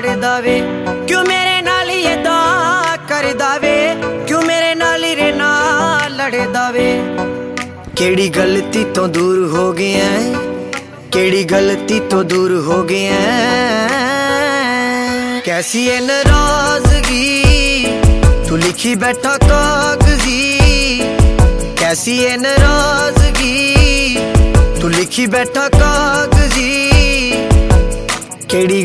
लड़दा वे क्यों मेरे नाल एदा करदा वे क्यों मेरे नाल रे ना लड़दा वे केड़ी गलती तो दूर हो गया केड़ी गलती तो दूर हो गया कैसी है नाराजगी तू लिखी बैठा कागजी कैसी है नाराजगी तू लिखी बैठा कागजी केड़ी